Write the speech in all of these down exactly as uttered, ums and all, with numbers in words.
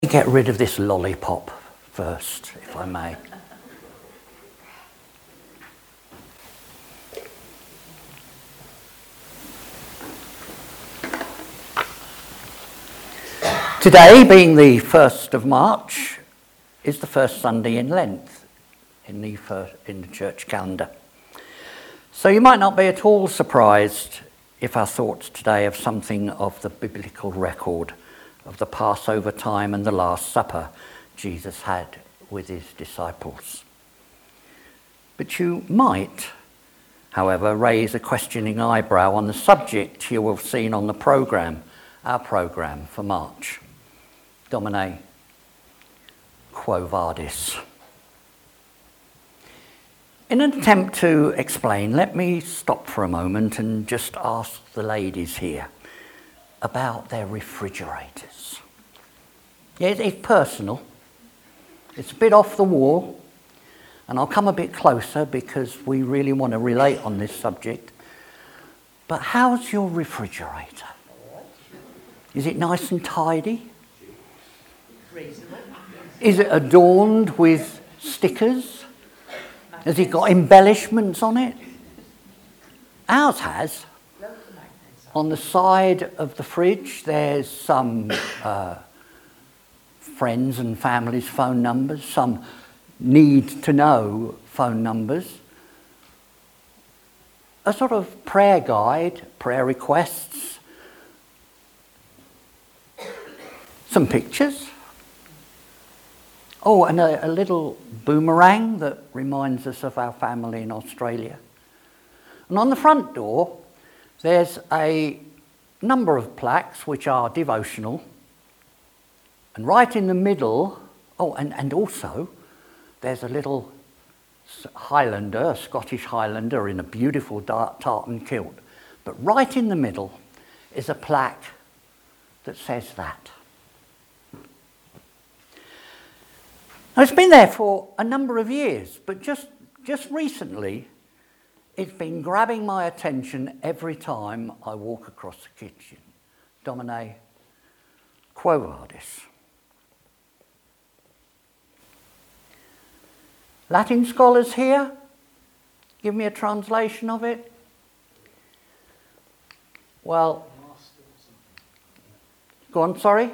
Get rid of this lollipop first, if I may. Today, being the first of March, is the first Sunday in Lent in the, first, in the church calendar. So you might not be at all surprised if our thoughts today have something of the biblical record of the Passover time and the Last Supper Jesus had with his disciples. But you might, however, raise a questioning eyebrow on the subject you will have seen on the programme, our programme for March. Domine, quo vadis? In an attempt to explain, let me stop for a moment and just ask the ladies here about their refrigerators. Yeah, it's personal. It's a bit off the wall, and I'll come a bit closer because we really want to relate on this subject. But how's your refrigerator? Is it nice and tidy? Reasonable. Is it adorned with stickers? Has it got embellishments on it? Ours has. On the side of the fridge, there's some uh, friends and family's phone numbers, some need-to-know phone numbers, a sort of prayer guide, prayer requests, some pictures. Oh, and a, a little boomerang that reminds us of our family in Australia. And on the front door, there's a number of plaques which are devotional. And right in the middle, oh, and, and also there's a little Highlander, a Scottish Highlander in a beautiful dark tartan kilt. But right in the middle is a plaque that says that. Now, it's been there for a number of years, but just, just recently, it's been grabbing my attention every time I walk across the kitchen. Domine, quo vadis? Latin scholars here? Give me a translation of it. Well, go on, sorry?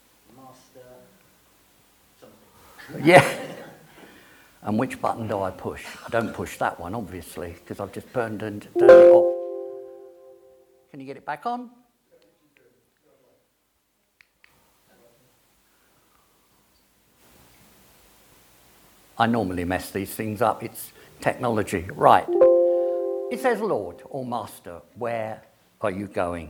Yeah. And which button do I push? I don't push that one, obviously, because I've just turned, and, turned it off. Can you get it back on? I normally mess these things up. It's technology. Right. It says, Lord or Master, where are you going?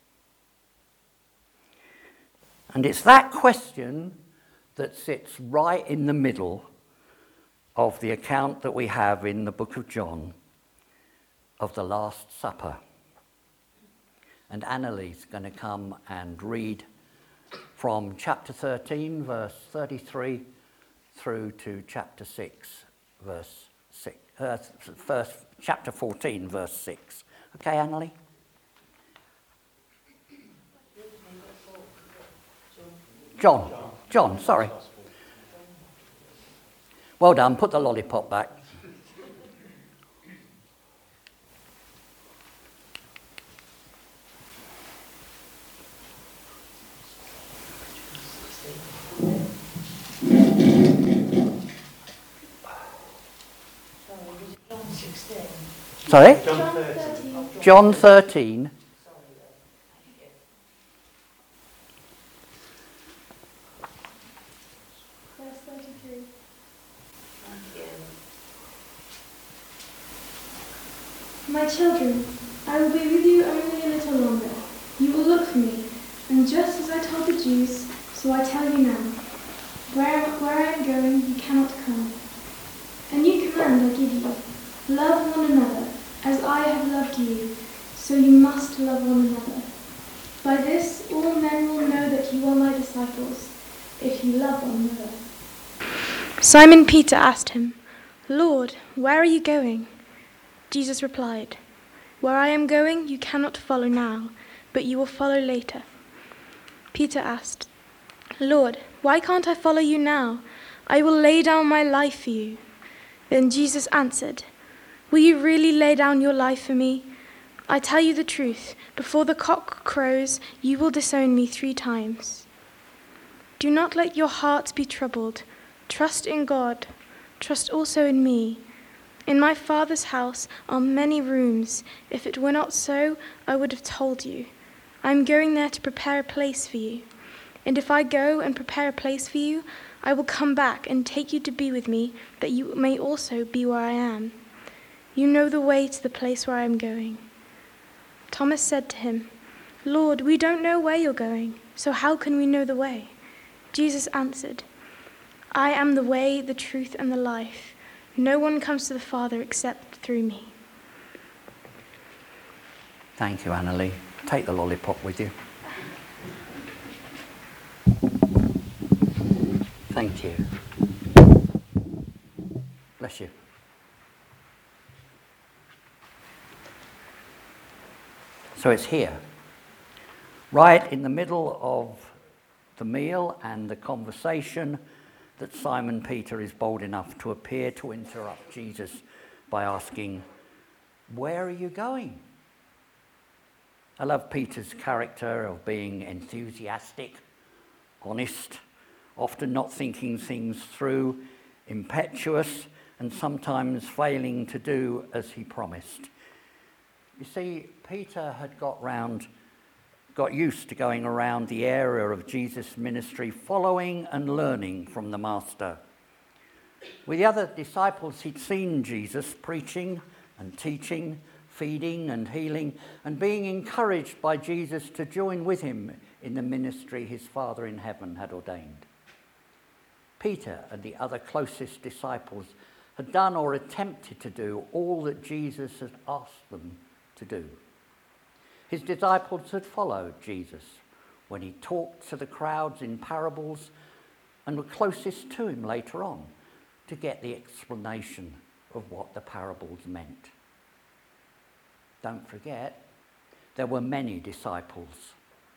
And it's that question that sits right in the middle of the account that we have in the book of John of the Last Supper. And Annalie's going to come and read from chapter thirteen, verse thirty-three, through to chapter six, verse six, uh, first, chapter fourteen, verse six. Okay, Annalie? John. John, sorry. Well done, put the lollipop back. Sorry? John thirteen. John thirteen. Verse thirty-three. My children, I will be with you only a little longer. You will look for me, and just as I told the Jews, so I tell you now. Where, where I am going, you cannot come. A new command I give you. Love one another, as I have loved you, so you must love one another. By this all men will know that you are my disciples, if you love one another. Simon Peter asked him, Lord, where are you going? Jesus replied, Where I am going you cannot follow now, but you will follow later. Peter asked, Lord, why can't I follow you now? I will lay down my life for you." Then Jesus answered, "Will you really lay down your life for me? I tell you the truth, before the cock crows, you will disown me three times. Do not let your hearts be troubled. Trust in God. Trust also in me. In my Father's house are many rooms. If it were not so, I would have told you. I am going there to prepare a place for you. And if I go and prepare a place for you, I will come back and take you to be with me, that you may also be where I am. You know the way to the place where I am going." Thomas said to him, "Lord, we don't know where you're going, so how can we know the way?" Jesus answered, "I am the way, the truth, and the life. No one comes to the Father except through me." Thank you, Annalie. Take the lollipop with you. Thank you. Bless you. So it's here, right in the middle of the meal and the conversation, that Simon Peter is bold enough to appear to interrupt Jesus by asking, "Where are you going?" I love Peter's character of being enthusiastic, honest, often not thinking things through, impetuous, and sometimes failing to do as he promised. You see, Peter had got round, got used to going around the area of Jesus' ministry, following and learning from the Master. With the other disciples, he'd seen Jesus preaching and teaching, feeding and healing, and being encouraged by Jesus to join with him in the ministry his Father in heaven had ordained. Peter and the other closest disciples had done or attempted to do all that Jesus had asked them to do. His disciples had followed Jesus when he talked to the crowds in parables and were closest to him later on to get the explanation of what the parables meant. Don't forget, there were many disciples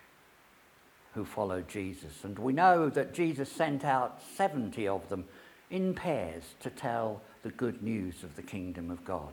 who followed Jesus, and we know that Jesus sent out seventy of them in pairs to tell the good news of the kingdom of God.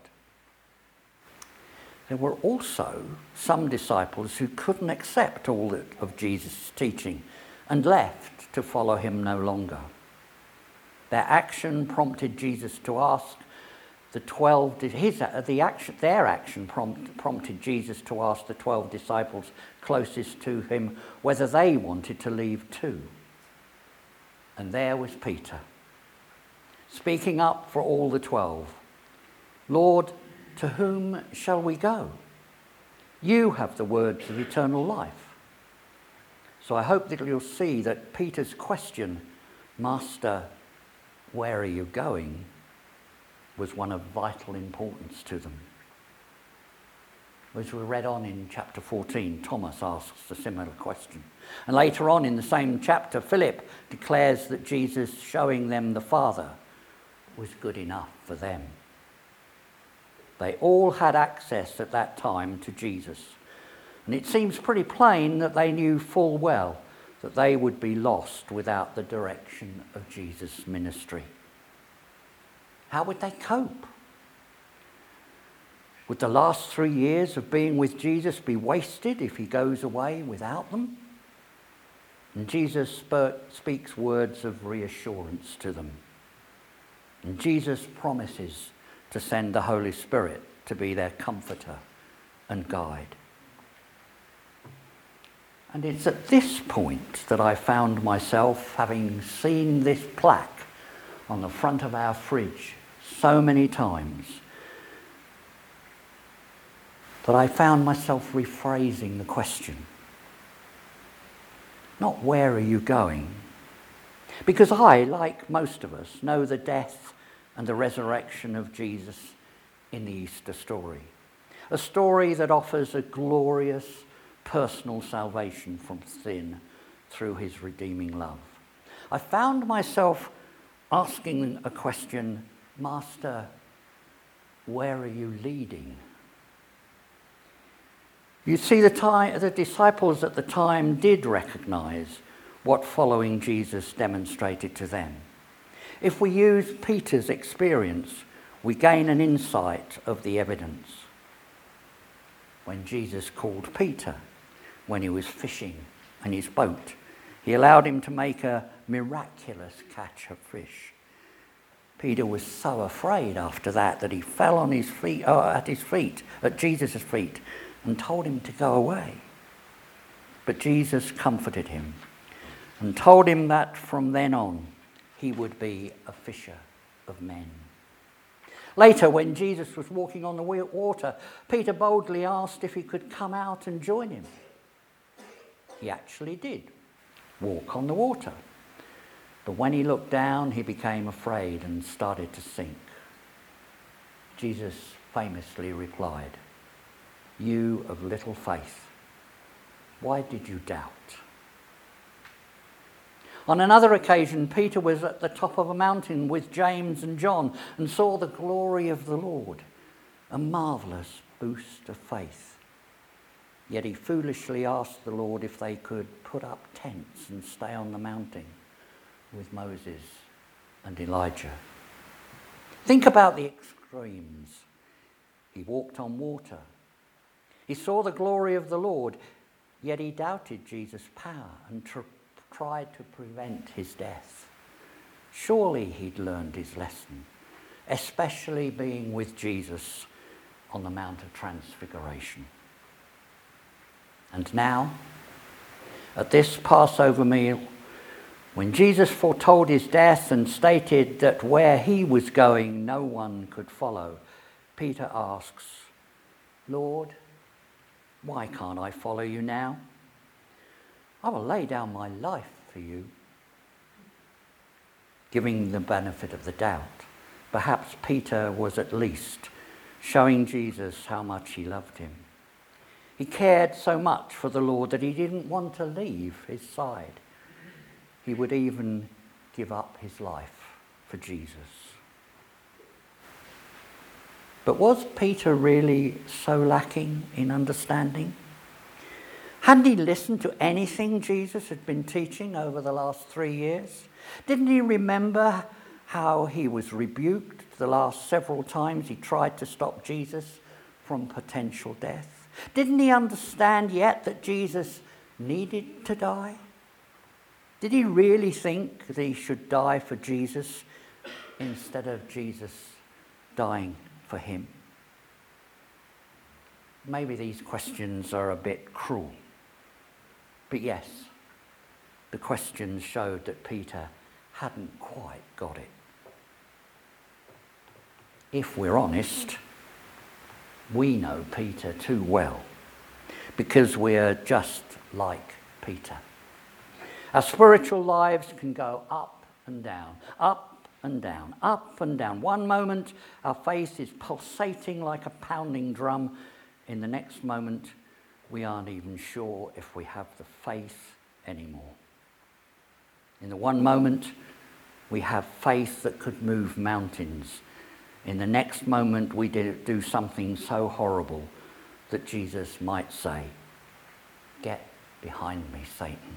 There were also some disciples who couldn't accept all of Jesus' teaching and left to follow him no longer. Their action prompted Jesus to ask the twelve, his, the action, their action prompt, prompted Jesus to ask the twelve disciples closest to him whether they wanted to leave too. And there was Peter, speaking up for all the twelve. "Lord, to whom shall we go? You have the words of eternal life." So I hope that you'll see that Peter's question, "Master, where are you going?" was one of vital importance to them. As we read on in chapter fourteen, Thomas asks a similar question. And later on in the same chapter, Philip declares that Jesus showing them the Father was good enough for them. They all had access at that time to Jesus. And it seems pretty plain that they knew full well that they would be lost without the direction of Jesus' ministry. How would they cope? Would the last three years of being with Jesus be wasted if he goes away without them? And Jesus speaks words of reassurance to them. And Jesus promises to send the Holy Spirit to be their comforter and guide. And it's at this point that I found myself, having seen this plaque on the front of our fridge so many times, that I found myself rephrasing the question. Not where are you going? Because I, like most of us, know the death and the resurrection of Jesus in the Easter story. A story that offers a glorious personal salvation from sin through his redeeming love. I found myself asking a question, Master, where are you leading? You see, the, time, the disciples at the time did recognize what following Jesus demonstrated to them. If we use Peter's experience, we gain an insight of the evidence. When Jesus called Peter, when he was fishing in his boat, he allowed him to make a miraculous catch of fish. Peter was so afraid after that that he fell on his feet, uh, at his feet, at Jesus' feet, and told him to go away. But Jesus comforted him and told him that from then on he would be a fisher of men. Later, when Jesus was walking on the water, Peter boldly asked if he could come out and join him. He actually did walk on the water. But when he looked down, he became afraid and started to sink. Jesus famously replied, "You of little faith, why did you doubt?" On another occasion, Peter was at the top of a mountain with James and John and saw the glory of the Lord, a marvellous boost of faith. Yet he foolishly asked the Lord if they could put up tents and stay on the mountain with Moses and Elijah. Think about the extremes. He walked on water. He saw the glory of the Lord, yet he doubted Jesus' power and tr- tried to prevent his death. Surely he'd learned his lesson, especially being with Jesus on the Mount of Transfiguration. And now, at this Passover meal, when Jesus foretold his death and stated that where he was going no one could follow, Peter asks, "Lord, why can't I follow you now? I will lay down my life for you." Giving the benefit of the doubt, perhaps Peter was at least showing Jesus how much he loved him. He cared so much for the Lord that he didn't want to leave his side. He would even give up his life for Jesus. But was Peter really so lacking in understanding? Hadn't he listened to anything Jesus had been teaching over the last three years? Didn't he remember how he was rebuked the last several times he tried to stop Jesus from potential death? Didn't he understand yet that Jesus needed to die? Did he really think that he should die for Jesus instead of Jesus dying for him? Maybe these questions are a bit cruel. But yes, the questions showed that Peter hadn't quite got it. If we're honest, we know Peter too well because we're just like Peter. Our spiritual lives can go up and down, up and down, up and down. One moment our faith is pulsating like a pounding drum. In the next moment, we aren't even sure if we have the faith anymore. In the one moment, we have faith that could move mountains. In the next moment, we do something so horrible that Jesus might say, "Get behind me, Satan."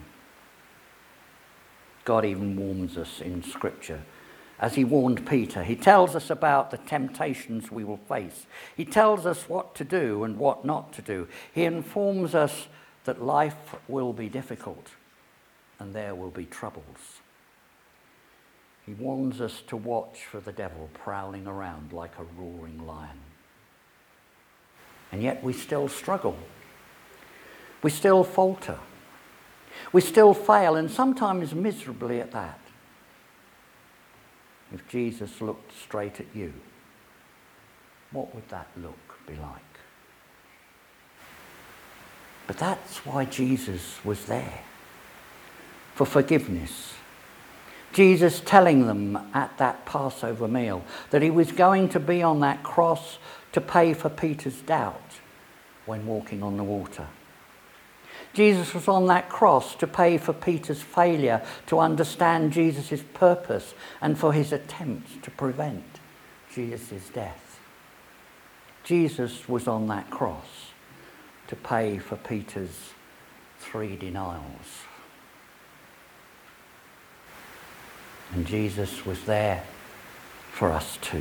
God even warns us in Scripture. As he warned Peter, he tells us about the temptations we will face. He tells us what to do and what not to do. He informs us that life will be difficult and there will be troubles. He warns us to watch for the devil prowling around like a roaring lion. And yet we still struggle. We still falter. We still fail, and sometimes miserably at that. If Jesus looked straight at you, what would that look be like? But that's why Jesus was there, for forgiveness. Jesus telling them at that Passover meal that he was going to be on that cross to pay for Peter's doubt when walking on the water. Jesus was on that cross to pay for Peter's failure to understand Jesus' purpose and for his attempt to prevent Jesus' death. Jesus was on that cross to pay for Peter's three denials. And Jesus was there for us too.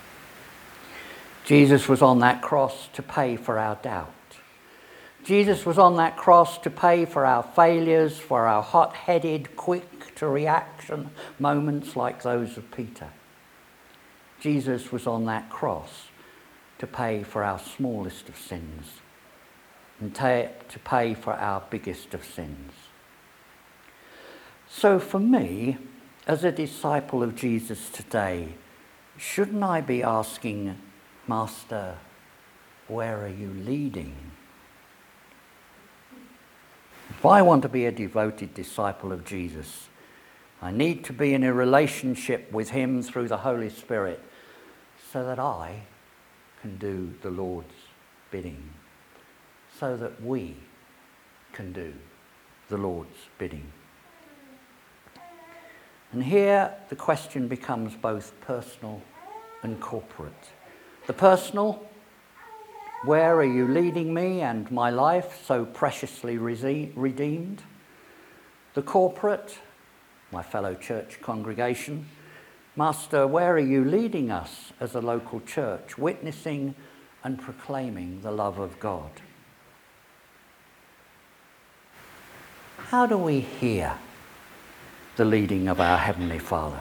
Jesus was on that cross to pay for our doubt. Jesus was on that cross to pay for our failures, for our hot-headed, quick-to-reaction moments like those of Peter. Jesus was on that cross to pay for our smallest of sins and ta- to pay for our biggest of sins. So for me, as a disciple of Jesus today, shouldn't I be asking, Master, where are you leading? If I want to be a devoted disciple of Jesus, I need to be in a relationship with him through the Holy Spirit so that I can do the Lord's bidding, so that we can do the Lord's bidding. And here the question becomes both personal and corporate. The personal, where are you leading me and my life so preciously redeemed? The corporate, my fellow church congregation, Master, where are you leading us as a local church, witnessing and proclaiming the love of God? How do we hear the leading of our Heavenly Father?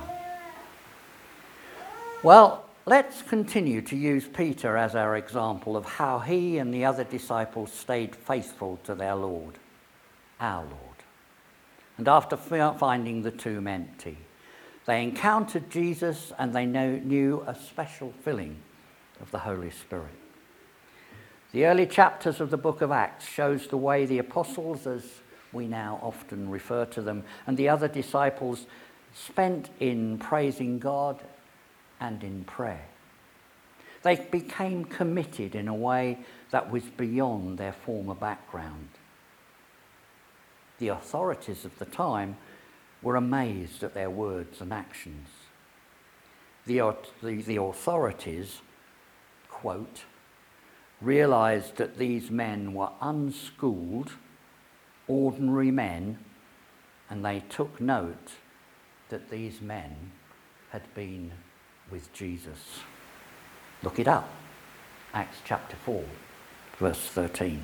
Well, let's continue to use Peter as our example of how he and the other disciples stayed faithful to their Lord, our Lord. And after finding the tomb empty, they encountered Jesus and they knew a special filling of the Holy Spirit. The early chapters of the book of Acts shows the way the apostles, as we now often refer to them, and the other disciples spent in praising God and in prayer. They became committed in a way that was beyond their former background. The authorities of the time were amazed at their words and actions. The, the, the authorities, quote, realized that these men were unschooled, ordinary men, and they took note that these men had been with Jesus. Look it up. Acts chapter four, verse thirteen.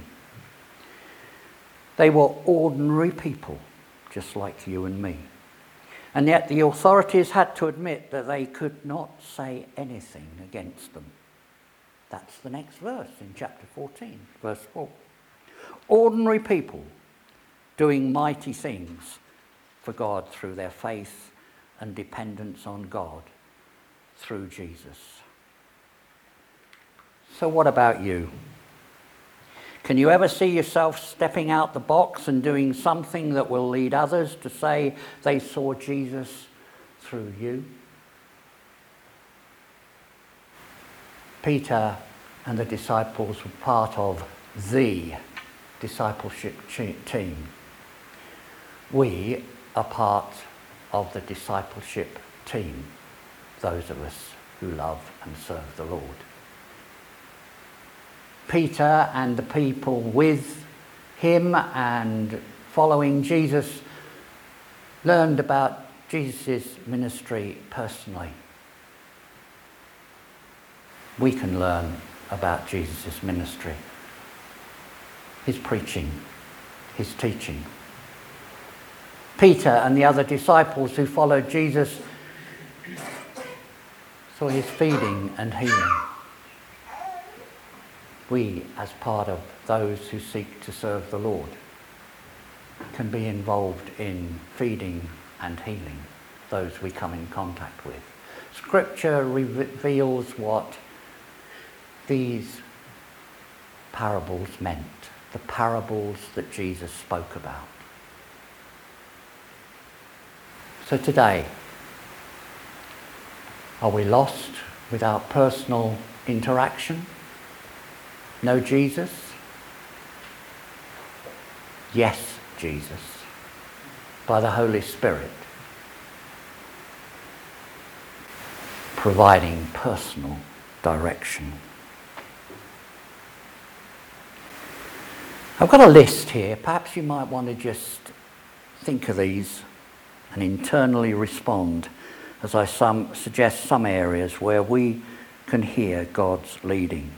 They were ordinary people, just like you and me. And yet the authorities had to admit that they could not say anything against them. That's the next verse in chapter fourteen, verse four. Ordinary people doing mighty things for God through their faith and dependence on God through Jesus. So what about you? Can you ever see yourself stepping out the box and doing something that will lead others to say they saw Jesus through you? Peter and the disciples were part of the discipleship team. We are part of the discipleship team, those of us who love and serve the Lord. Peter and the people with him and following Jesus learned about Jesus' ministry personally. We can learn about Jesus' ministry, his preaching, his teaching. Peter and the other disciples who followed Jesus saw his feeding and healing. We, as part of those who seek to serve the Lord, can be involved in feeding and healing those we come in contact with. Scripture reveals what these parables meant, the parables that Jesus spoke about. So today, are we lost without personal interaction? No Jesus? Yes, Jesus, by the Holy Spirit, providing personal direction. I've got a list here. Perhaps you might want to just think of these and internally respond as I some, suggest some areas where we can hear God's leading.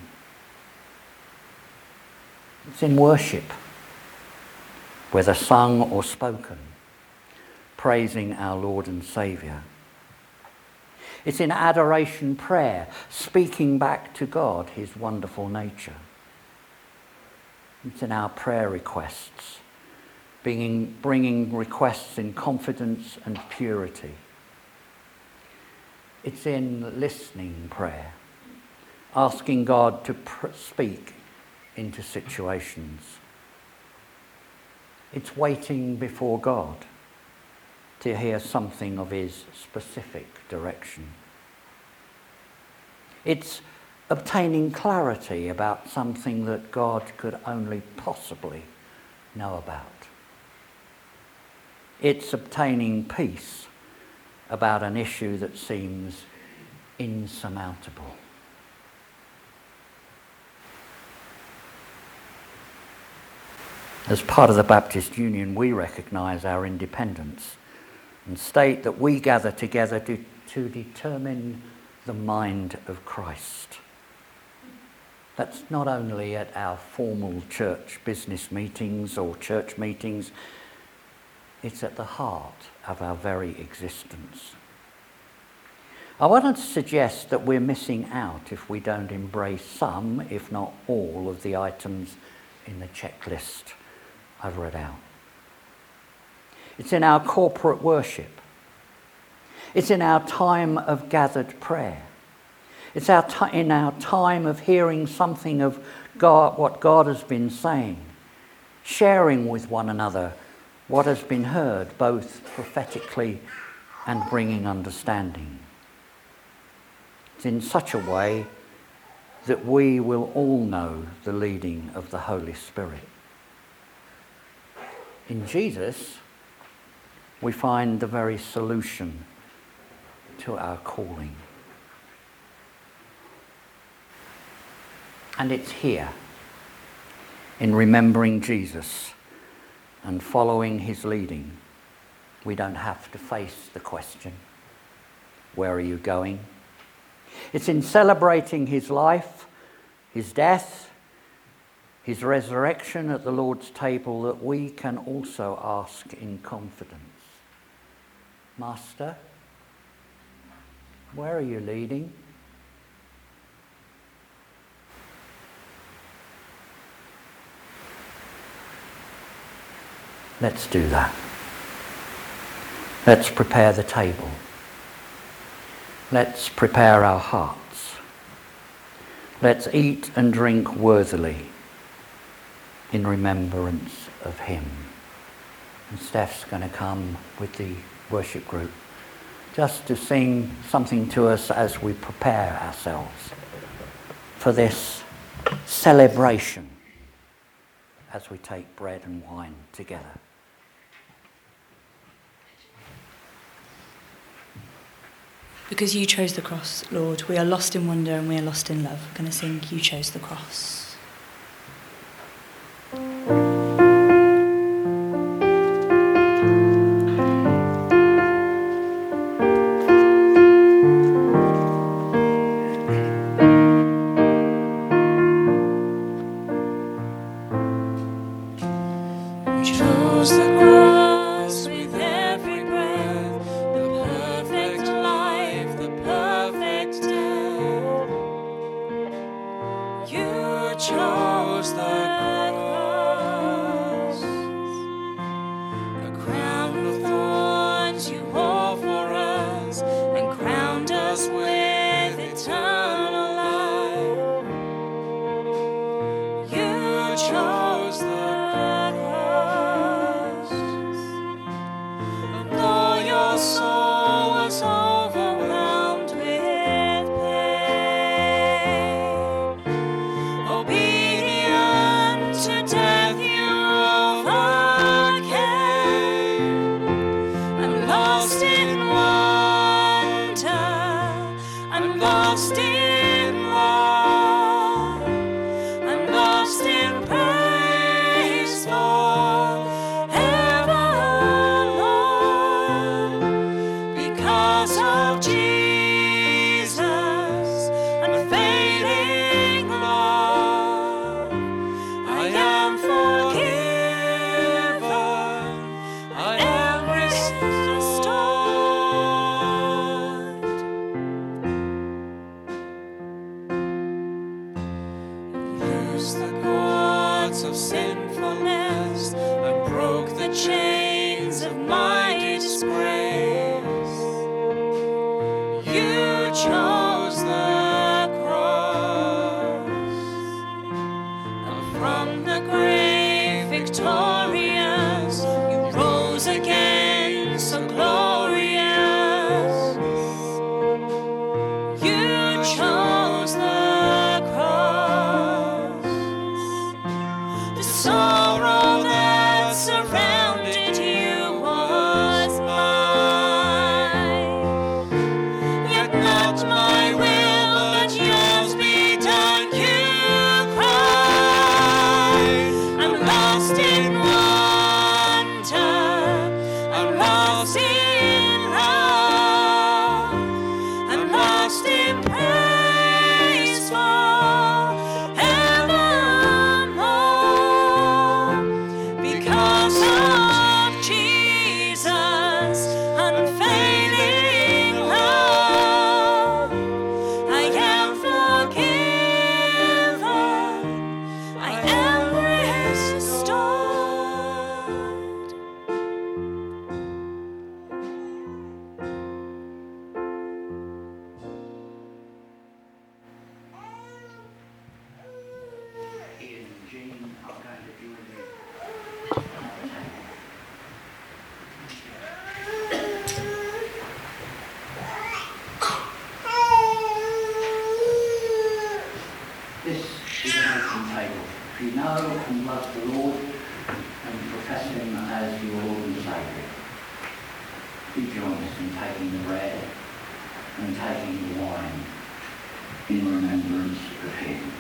It's in worship, whether sung or spoken, praising our Lord and Saviour. It's in adoration prayer, speaking back to God his wonderful nature. It's in our prayer requests, being, bringing requests in confidence and purity. It's in listening prayer, asking God to pr- speak into situations. It's waiting before God to hear something of his specific direction. It's obtaining clarity about something that God could only possibly know about. It's obtaining peace about an issue that seems insurmountable. As part of the Baptist Union, we recognise our independence and state that we gather together to, to determine the mind of Christ. That's not only at our formal church business meetings or church meetings, it's at the heart of our very existence. I want to suggest that we're missing out if we don't embrace some, if not all, of the items in the checklist I've read out. It's in our corporate worship. It's in our time of gathered prayer. It's our t- in our time of hearing something of God, what God has been saying, sharing with one another what has been heard, both prophetically and bringing understanding. It's in such a way that we will all know the leading of the Holy Spirit. In Jesus, we find the very solution to our calling. And it's here, in remembering Jesus and following his leading, we don't have to face the question, where are you going? It's in celebrating his life, his death, his resurrection at the Lord's table that we can also ask in confidence, Master, where are you leading? Let's do that. Let's prepare the table. Let's prepare our hearts. Let's eat and drink worthily in remembrance of him. And Steph's going to come with the worship group just to sing something to us as we prepare ourselves for this celebration as we take bread and wine together. Because you chose the cross, Lord, we are lost in wonder and we are lost in love. We're going to sing You Chose the Cross. You If you know and love the Lord and profess him as your Lord and Saviour, do join us in taking the bread and taking the wine in remembrance of him.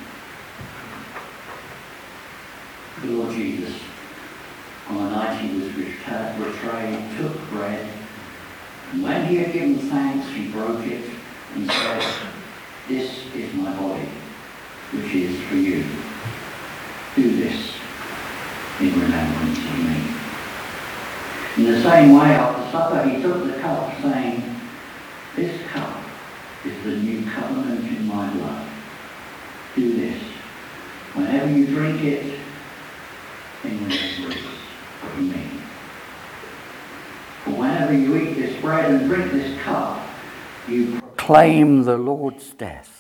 The Lord Jesus, on the night he was betrayed, took bread, and when he had given thanks, he broke it and said, "This is my body, which is for you. Do this in remembrance of me." In the same way, after supper, he took the cup, saying, "This cup is the new covenant in my blood. Do this whenever you drink it in remembrance of me. For whenever you eat this bread and drink this cup, you proclaim the Lord's death